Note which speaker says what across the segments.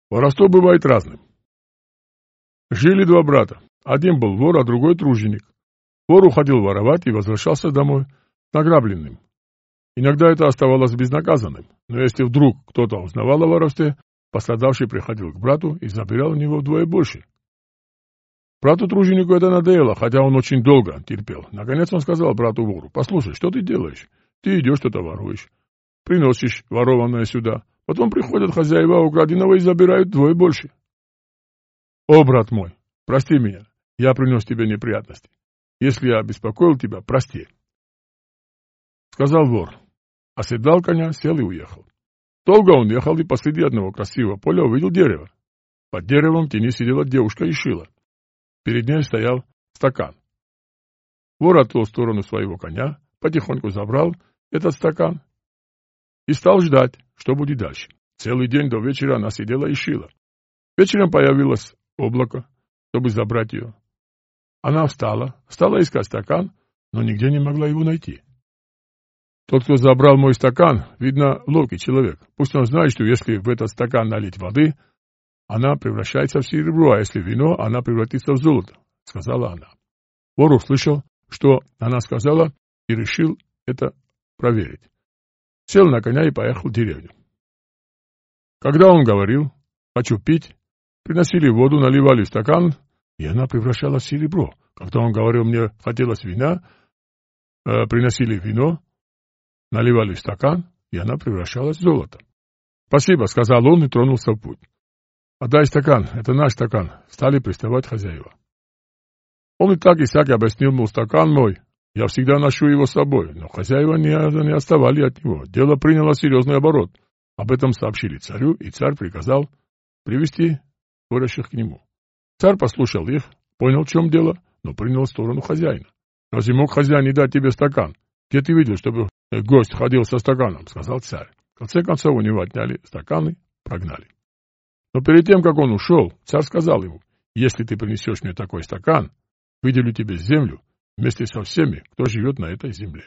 Speaker 1: Воровство бывает разным. Жили два брата. Один был вор, а другой труженик. Вор уходил воровать и возвращался домой награбленным. Иногда это оставалось безнаказанным, но если вдруг кто-то узнавал о воровстве, пострадавший приходил к брату и забирал у него вдвое больше. Брату-труженику это надоело, хотя он очень долго терпел. Наконец он сказал брату-вору: «Послушай, что ты делаешь? Ты идешь, что-то воруешь, приносишь ворованное сюда, потом приходят хозяева украденного и забирают вдвое больше. О, брат мой, прости меня, я принес тебе неприятности. Если я беспокоил тебя, прости», — сказал вор. Оседлал коня, сел и уехал. Долго он ехал и посреди одного красивого поля увидел дерево. Под деревом в тени сидела девушка и шила. Перед ней стоял стакан. Вор отвел в сторону своего коня, потихоньку забрал этот стакан и стал ждать, что будет дальше. Целый день до вечера она сидела и шила. Вечером появилось облако, чтобы забрать ее. Она стала искать стакан, но нигде не могла его найти. Тот, кто забрал мой стакан, видно, ловкий человек. Пусть он знает, что если в этот стакан налить воды, она превращается в серебро, а если вино, она превратится в золото, — сказала она. Вор услышал, что она сказала, и решил это проверить. Сел на коня и поехал в деревню. Когда он говорил: «Хочу пить», приносили воду, наливали в стакан, и она превращалась в серебро. Когда он говорил: «Мне хотелось вина», приносили вино, наливали в стакан, и она превращалась в золото. «Спасибо», — сказал он и тронулся в путь. «Отдай стакан, это наш стакан», — стали приставать хозяева. Он и так объяснил, мол, стакан мой, я всегда ношу его с собой, но хозяева не отставали от него. Дело приняло серьезный оборот. Об этом сообщили царю, и царь приказал привести спорящих к нему. Царь послушал их, понял, в чем дело, но принял сторону хозяина. «Разве мог хозяин не дать тебе стакан? Где ты видел, чтобы гость ходил со стаканом?» — сказал царь. В конце концов у него отняли стаканы, прогнали. Но перед тем, как он ушел, царь сказал ему: «Если ты принесешь мне такой стакан, выделю тебе землю вместе со всеми, кто живет на этой земле».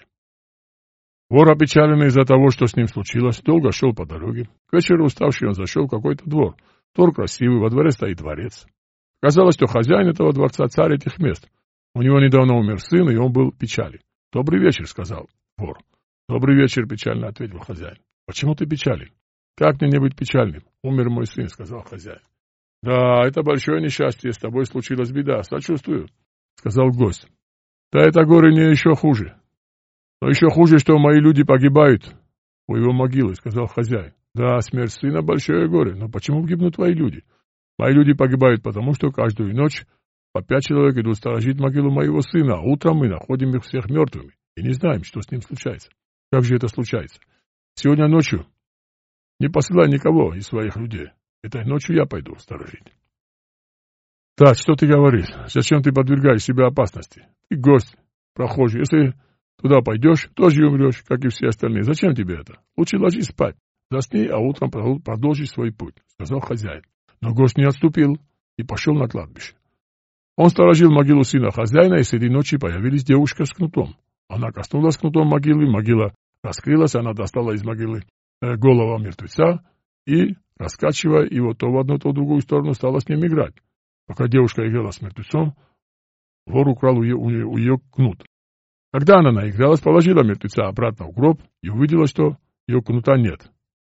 Speaker 1: Вор, опечаленный из-за того, что с ним случилось, долго шел по дороге. К вечеру уставший он зашел в какой-то двор. Двор красивый, во дворе стоит дворец. Казалось, что хозяин этого дворца — царь этих мест. У него недавно умер сын, и он был в печали. «Добрый вечер», — сказал вор. «Добрый вечер», — печально ответил хозяин. «Почему ты печален?» «Как мне не быть печальным? Умер мой сын», — сказал хозяин. «Да, это большое несчастье, с тобой случилась беда, сочувствую», — сказал гость. «Да это горе не еще хуже. Но еще хуже, что мои люди погибают у его могилы», — сказал хозяин. «Да, смерть сына — большое горе, но почему гибнут твои люди?» «Мои люди погибают, потому что каждую ночь по 5 человек идут сторожить могилу моего сына, а утром мы находим их всех мертвыми и не знаем, что с ним случается». «Как же это случается?» «Сегодня ночью не посылай никого из своих людей. Этой ночью я пойду сторожить». «Так, что ты говоришь? Зачем ты подвергаешь себя опасности? Ты гость, прохожий. Если туда пойдешь, тоже умрешь, как и все остальные. Зачем тебе это? Лучше ложись спать. Засни, а утром продолжи свой путь», — сказал хозяин. Но гость не отступил и пошел на кладбище. Он сторожил могилу сына хозяина, и среди ночи появилась девушка с кнутом. Она коснулась кнутом могилы, могила раскрылась, она достала из могилы голову мертвеца и, раскачивая его то в одну, то в другую сторону, стала с ним играть. Пока девушка играла с мертвецом, вор украл у ее кнут. Когда она наигралась, положила мертвеца обратно в гроб и увидела, что ее кнута нет.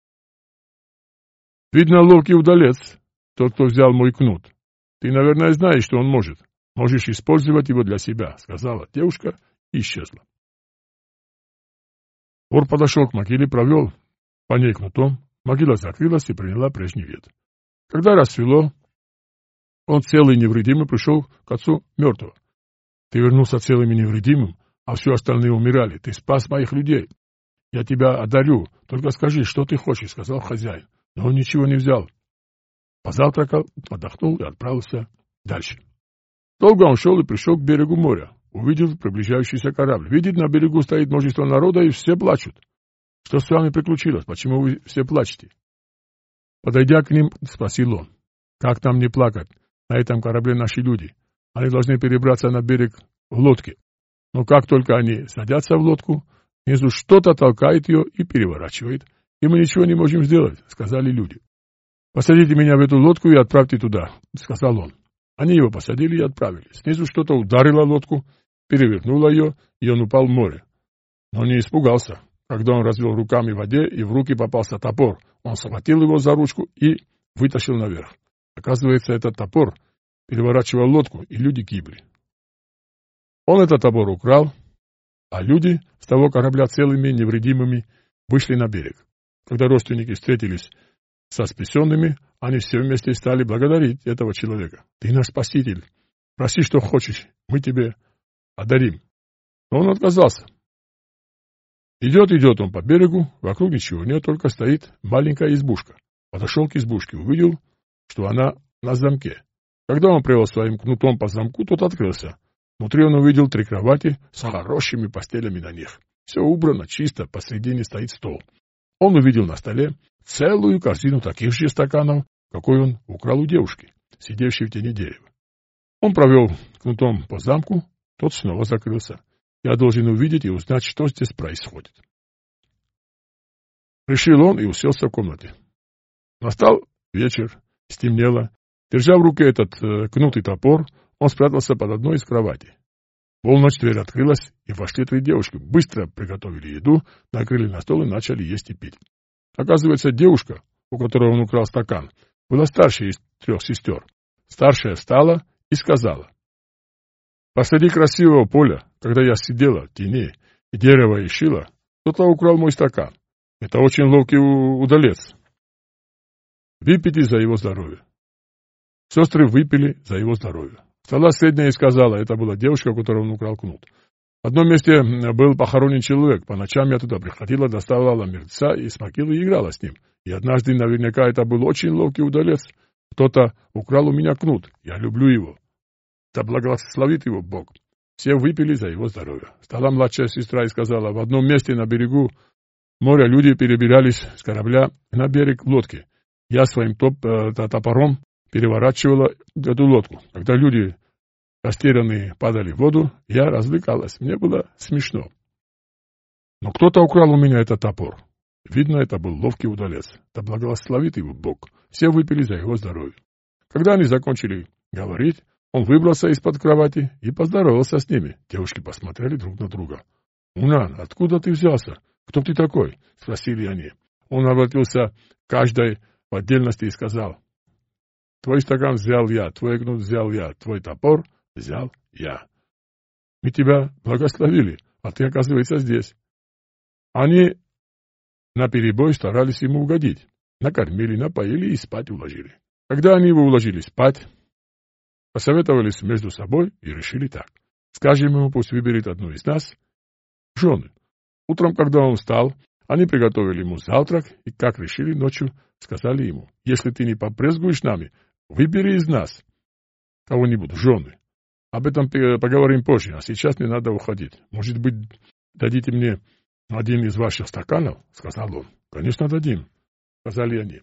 Speaker 1: «Видно, ловкий удалец, тот, кто взял мой кнут. Ты, наверное, знаешь, что он может. Можешь использовать его для себя», — сказала девушка и исчезла. Вор подошел к могиле, провел по ней кнутом, могила закрылась и приняла прежний вид. Когда рассвело, он целый и невредимый пришел к отцу мертвого. «Ты вернулся целым и невредимым, а все остальные умирали. Ты спас моих людей. Я тебя одарю. Только скажи, что ты хочешь», — сказал хозяин. Но он ничего не взял. Позавтракал, отдохнул и отправился дальше. Долго он шел и пришел к берегу моря. Увидел приближающийся корабль. Видит, на берегу стоит множество народа, и все плачут. «Что с вами приключилось? Почему вы все плачете?» Подойдя к ним, спросил он: «Как нам не плакать? На этом корабле наши люди. Они должны перебраться на берег в лодке. Но как только они садятся в лодку, внизу что-то толкает ее и переворачивает, и мы ничего не можем сделать», — сказали люди. «Посадите меня в эту лодку и отправьте туда», — сказал он. Они его посадили и отправили. Снизу что-то ударило лодку, перевернуло ее, и он упал в море. Но не испугался. Когда он развел руками в воде, и в руки попался топор, он схватил его за ручку и вытащил наверх. Оказывается, этот топор переворачивал лодку, и люди гибли. Он этот топор украл, а люди с того корабля целыми, невредимыми вышли на берег. Когда родственники встретились со спасенными, они все вместе стали благодарить этого человека. «Ты наш спаситель. Проси, что хочешь, мы тебе одарим». Но он отказался. Идет он по берегу, вокруг ничего нет, только стоит маленькая избушка. Подошел к избушке, увидел, что она на замке. Когда он привел своим кнутом по замку, тот открылся. Внутри он увидел 3 кровати с хорошими постелями на них. Все убрано, чисто, посредине стоит стол. Он увидел на столе целую корзину таких же стаканов, какой он украл у девушки, сидевшей в тени дерева. Он провел кнутом по замку, тот снова закрылся. Я должен увидеть и узнать, что здесь происходит. Решил он и уселся в комнате. Настал вечер, стемнело. Держа в руке этот кнут и топор, он спрятался под одной из кроватей. Полночь дверь открылась, и вошли 3 девушки. Быстро приготовили еду, накрыли на стол и начали есть и пить. Оказывается, девушка, у которой он украл стакан, была старшей из 3 сестер. Старшая встала и сказала: «Посреди красивого поля, когда я сидела в тени и дерево ищила, кто-то украл мой стакан. Это очень ловкий удалец. Выпейте за его здоровье». Сестры выпили за его здоровье. Встала средняя и сказала, это была девушка, у которой он украл кнут: «В одном месте был похоронен человек. По ночам я туда приходила, доставала мертвеца и смокила и играла с ним. И однажды наверняка это был очень ловкий удалец. Кто-то украл у меня кнут. Я люблю его. Да благословит его Бог». Все выпили за его здоровье. Стала младшая сестра и сказала, в одном месте на берегу моря люди перебирались с корабля на берег лодки. Я своим топором переворачивала эту лодку. Когда люди, растерянные, падали в воду, я развлекалась. Мне было смешно. Но кто-то украл у меня этот топор. Видно, это был ловкий удалец. Да благословит его Бог. Все выпили за его здоровье. Когда они закончили говорить, он выбрался из-под кровати и поздоровался с ними. Девушки посмотрели друг на друга. «Унан, откуда ты взялся? Кто ты такой?» — спросили они. Он обратился к каждой в отдельности и сказал: «Твой стакан взял я, твой кнут взял я, твой топор взял я. Мы тебя благословили, а ты, оказывается, здесь». Они наперебой старались ему угодить. Накормили, напоили и спать уложили. Когда они его уложили спать, посоветовались между собой и решили так: скажем ему, пусть выберет одну из нас жены. Утром, когда он встал, они приготовили ему завтрак и, как решили, ночью сказали ему: если ты не побрезгуешь нами, выбери из нас кого-нибудь жены. Об этом поговорим позже, а сейчас мне надо уходить. Может быть, дадите мне один из ваших стаканов? — сказал он. — Конечно, дадим, — сказали они.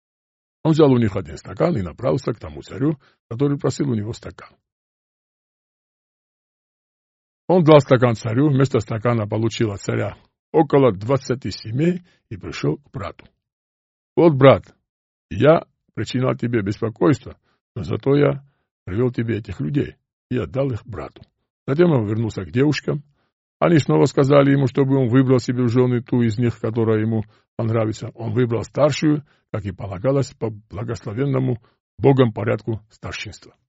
Speaker 1: Он взял у них один стакан и направился к тому царю, который просил у него стакан. Он дал стакан царю, вместо стакана получил от царя около 20 семей и пришел к брату. «Вот, брат, я причинял тебе беспокойство, но зато я привел тебе этих людей и отдал их брату». Затем он вернулся к девушкам. Они снова сказали ему, чтобы он выбрал себе в жены ту из них, которая ему понравится. Он выбрал старшую, как и полагалось, по благословенному Богом порядку старшинства.